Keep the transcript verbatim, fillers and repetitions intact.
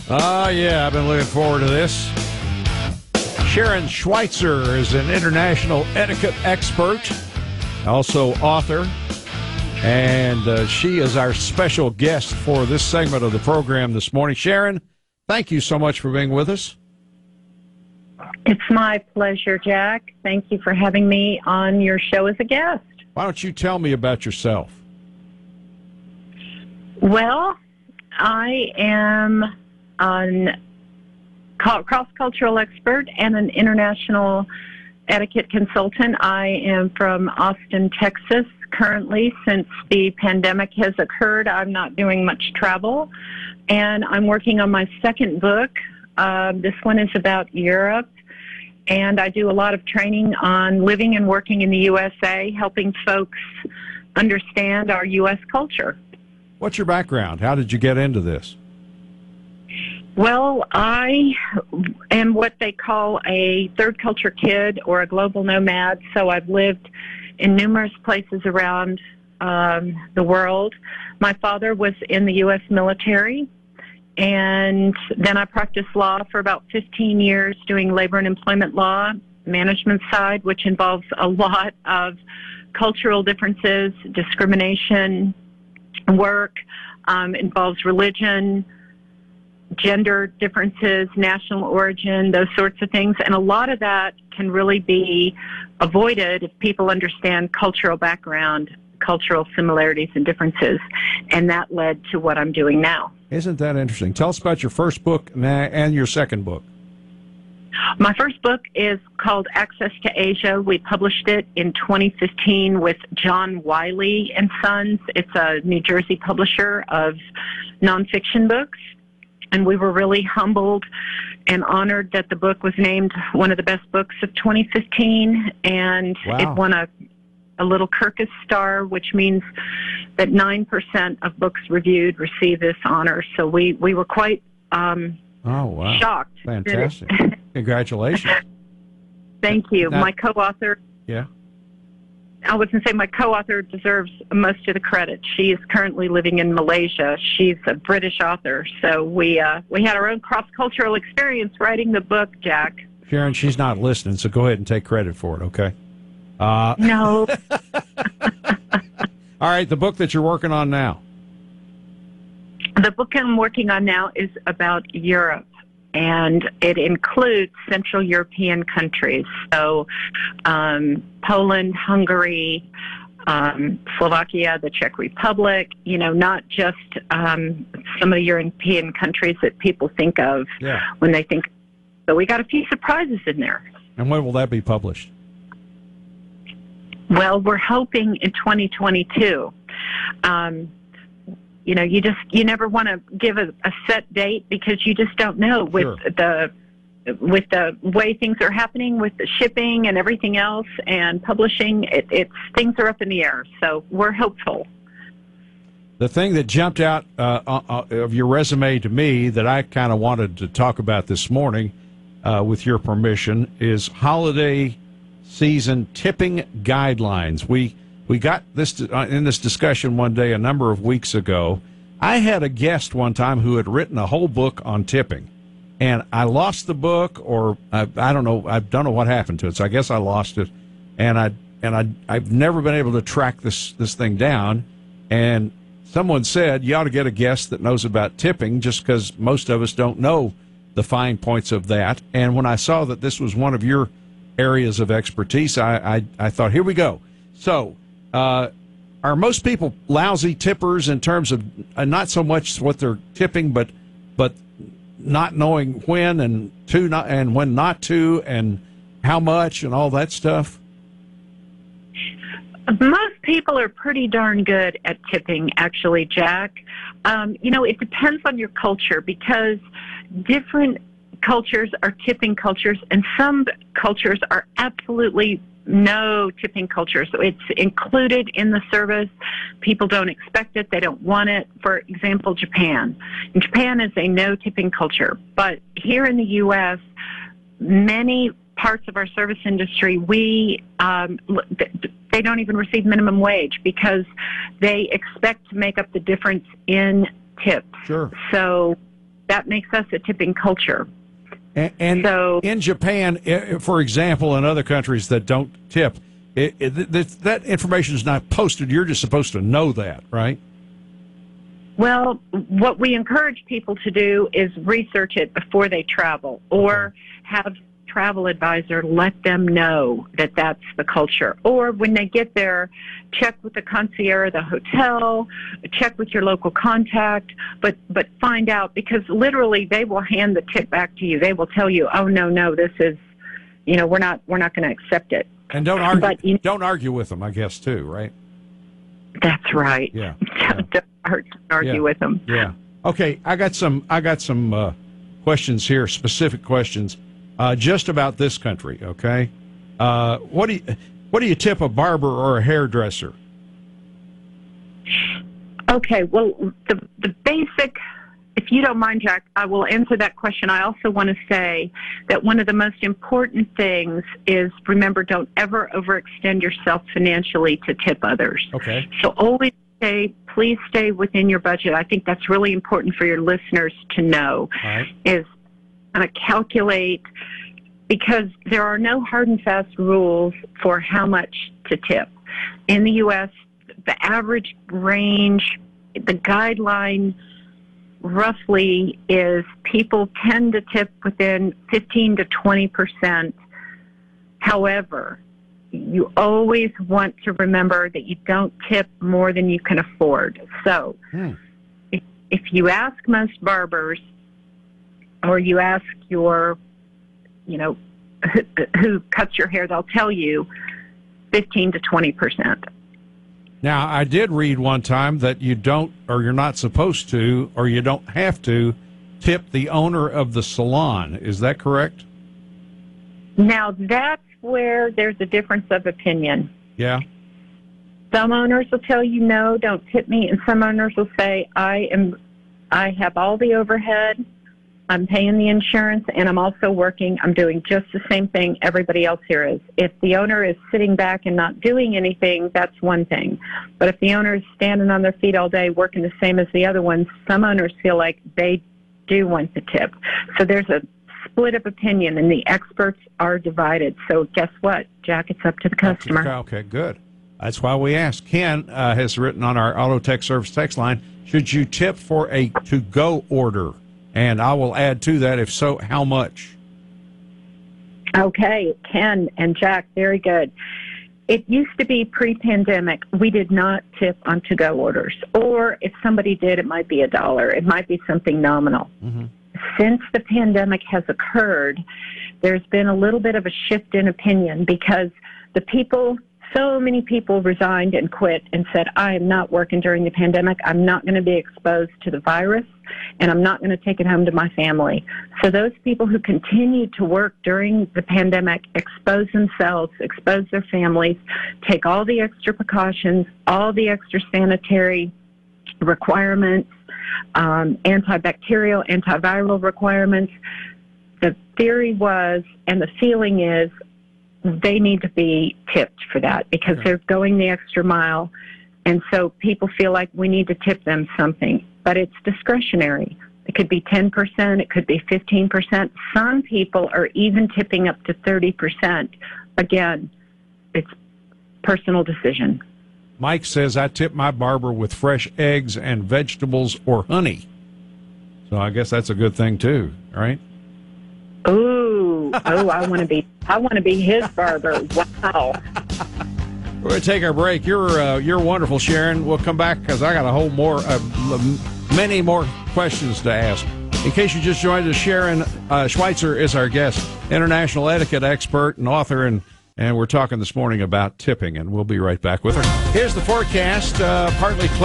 Oh, yeah, I've been looking forward to this. Sharon Schweitzer is an international etiquette expert, also author, and uh, she is our special guest for this segment of the program this morning. Sharon, thank you so much for being with us. It's my pleasure, Jack. Thank you for having me on your show as a guest. Why don't you tell me about yourself? Well, I am a cross-cultural expert and an international etiquette consultant. I am from Austin, Texas. Currently, since the pandemic has occurred, I'm not doing much travel, and I'm working on my second book. Uh, this one is about Europe, and I do a lot of training on living and working in the U S A, helping folks understand our U S culture. What's your background? How did you get into this? Well, I am what they call a third culture kid or a global nomad, so I've lived in numerous places around um, the world. My father was in the U S military, and then I practiced law for about fifteen years doing labor and employment law, management side, which involves a lot of cultural differences, discrimination, work, um, involves religion, gender differences, national origin, those sorts of things. And a lot of that can really be avoided if people understand cultural background, cultural similarities and differences. And that led to what I'm doing now. Isn't that interesting? Tell us about your first book and your second book. My first book is called Access to Asia. We published it in twenty fifteen with John Wiley and Sons. It's a New Jersey publisher of nonfiction books. And we were really humbled and honored that the book was named one of the best books of twenty fifteen. And wow. It won a, a little Kirkus star, which means that nine percent of books reviewed receive this honor. So we, we were quite um, oh, wow. shocked. Fantastic. Congratulations. Thank you. Now, my co-author. Yeah. I was going to say my co-author deserves most of the credit. She is currently living in Malaysia. She's a British author. So we uh, we had our own cross-cultural experience writing the book, Jack. Sharon, she's not listening, so go ahead and take credit for it, okay? Uh, no. All right, the book that you're working on now. The book I'm working on now is about Europe, and it includes Central European countries. So um, Poland, Hungary, um, Slovakia, the Czech Republic, you know, not just um, some of the European countries that people think of yeah. when they think. So we got a few surprises in there. And when will that be published? Well, we're hoping in twenty twenty-two. Um, You know, you just you never want to give a, a set date because you just don't know with Sure. the with the way things are happening with the shipping and everything else and publishing. It, it's things are up in the air, so we're hopeful. The thing that jumped out uh, uh, of your resume to me that I kind of wanted to talk about this morning, uh, with your permission, is holiday season tipping guidelines. We. We got this in this discussion one day a number of weeks ago. I had a guest one time who had written a whole book on tipping, and I lost the book, or I, I don't know. I don't know what happened to it. So I guess I lost it, and I and I I've never been able to track this this thing down. And someone said you ought to get a guest that knows about tipping, just because most of us don't know the fine points of that. And when I saw that this was one of your areas of expertise, I I, I thought, here we go. So. Uh, are most people lousy tippers in terms of uh, not so much what they're tipping, but but not knowing when and to not and when not to and how much and all that stuff? Most people are pretty darn good at tipping, actually, Jack. Um, you know, it depends on your culture because different cultures are tipping cultures, and some cultures are absolutely no tipping culture. So it's included in the service. People don't expect it. They don't want it. For example, Japan. And Japan is a no tipping culture. But here in the U S, many parts of our service industry, we um, they don't even receive minimum wage because they expect to make up the difference in tips. Sure. So that makes us a tipping culture. And, and so, in Japan, for example, and other countries that don't tip, it, it, that, that information is not posted. You're just supposed to know that, right? Well, what we encourage people to do is research it before they travel, or okay. have travel advisor let them know that that's the culture. Or when they get there, check with the concierge of the hotel, check with your local contact, but but find out, because literally they will hand the tip back to you. They will tell you, "Oh no, no, this is, you know, we're not we're not going to accept it." And don't argue. But, you know, don't argue with them, I guess, too, right? That's right. Yeah. yeah. Don't argue yeah. with them. Yeah. Okay, I got some. I got some uh, questions here, specific questions. Uh, just about this country, okay? Uh, what do you what do you tip a barber or a hairdresser? Okay, well, the the basic, if you don't mind, Jack, I will answer that question. I also want to say that one of the most important things is, remember, don't ever overextend yourself financially to tip others. Okay. So always stay, please stay within your budget. I think that's really important for your listeners to know. All right. Is kind of calculate, because there are no hard and fast rules for how much to tip. In the U S, the average range, the guideline roughly is people tend to tip within fifteen to twenty percent. However, you always want to remember that you don't tip more than you can afford. So hmm. if, if you ask most barbers, or you ask your, you know, who, who cuts your hair, they'll tell you fifteen to twenty percent. Now, I did read one time that you don't, or you're not supposed to, or you don't have to tip the owner of the salon. Is that correct? Now, that's where there's a difference of opinion. Yeah. Some owners will tell you, no, don't tip me. And some owners will say, I am, I have all the overhead. I'm paying the insurance, and I'm also working. I'm doing just the same thing everybody else here is. If the owner is sitting back and not doing anything, that's one thing. But if the owner is standing on their feet all day working the same as the other ones, some owners feel like they do want the tip. So there's a split of opinion, and the experts are divided. So guess what, Jack? It's up to the customer. Okay, good. That's why we asked. Ken uh, has written on our Auto Tech Service text line, should you tip for a to-go order? And I will add to that, if so, how much? Okay, Ken and Jack, very good. It used to be pre-pandemic, we did not tip on to-go orders. Or if somebody did, it might be a dollar. It might be something nominal. Mm-hmm. Since the pandemic has occurred, there's been a little bit of a shift in opinion, because the people, so many people resigned and quit and said, I am not working during the pandemic. I'm not going to be exposed to the virus, and I'm not going to take it home to my family. So those people who continued to work during the pandemic expose themselves, expose their families, take all the extra precautions, all the extra sanitary requirements, um, antibacterial, antiviral requirements. The theory was, and the feeling is, they need to be tipped for that, because okay. they're going the extra mile. And so people feel like we need to tip them something, but it's discretionary. It could be ten percent, it could be fifteen percent. Some people are even tipping up to thirty percent. Again, it's personal decision. Mike says, I tip my barber with fresh eggs and vegetables or honey. So I guess that's a good thing too, right? Ooh, oh, I want to be, I want to be his barber. Wow. We're going to take our break. You're uh, you're wonderful, Sharon. We'll come back because I got a whole more, uh, many more questions to ask. In case you just joined us, Sharon uh, Schweitzer is our guest, international etiquette expert and author, and and we're talking this morning about tipping, and we'll be right back with her. Here's the forecast, uh, partly cloudy.